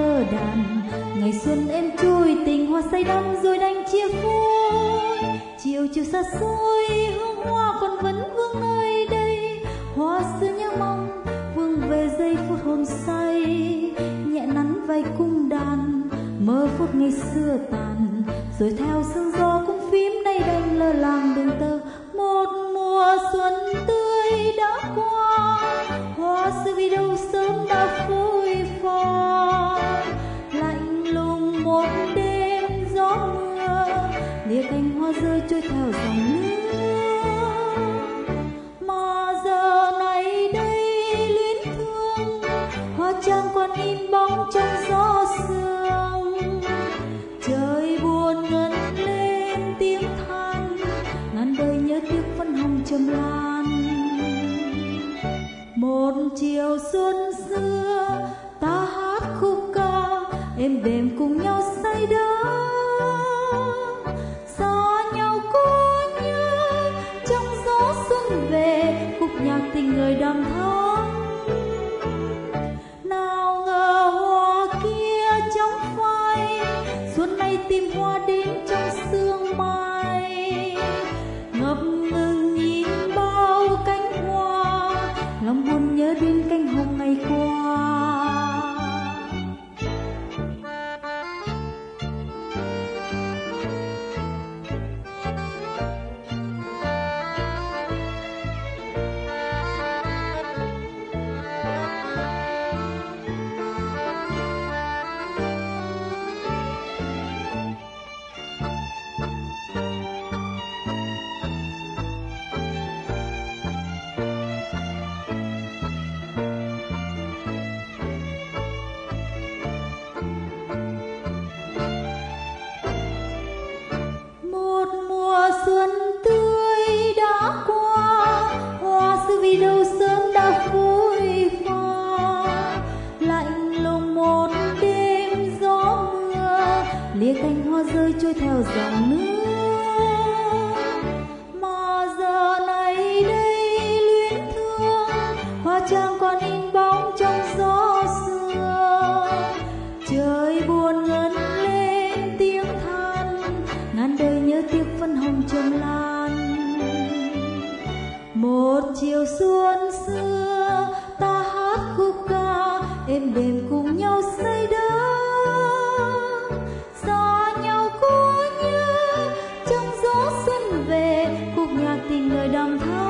tơ đàn. Ngày xuân em trôi tình hoa say đắm rồi đành chia phôi. Chiều chiều xa xôi hương hoa còn vẫn vương nơi đây. Hoa xưa nhớ mong vương về giây phút hồn say. Nhẹ nắn vai cung đàn mơ phút ngày xưa tàn. Rồi theo sương gió cũng phím nay đành lơ làng đường tơ. Một mùa xuân tươi đã qua, hoa xưa vì đâu sớm đã phôi pha. Lạnh lùng một đêm gió mưa, lìa cành hoa rơi trôi theo dòng nước. Mà giờ này đây luyến thương, hoa trang còn in bóng trong gió sương. Trời buồn ngân lên tiếng than, ngàn đời nhớ tiếc phân hồng trầm lan. Một chiều xuân xưa ta hát khúc ca, êm đềm cùng nhau say đắm. Xa nhau có nhớ trong gió xuân về, khúc nhạc tình người đàm thắm. Nào ngờ hoa kia chóng phai, xuân nay tìm hoa đến trong sương mai. Ngập ngừng nhìn bao cánh hoa, lòng buồn nhớ đến cánh hồng ngày qua. Xuân tươi đã qua, hoa xưa vì đâu sớm đã phôi pha. Lạnh lùng một đêm gió mưa, lìa cành hoa rơi trôi theo dòng nước. Mà giờ này đây luyến thương, hoa trang còn in bóng trong gió xưa. Trời buồn ngân lên tiếng than, ngàn đời nhớ tiếc phân hồng trầm lan. Một chiều xuân xưa ta hát khúc ca, êm đềm cùng nhau say đắm. Xa nhau có nhớ trong gió xuân về, khúc nhạc tình người đàm thắm.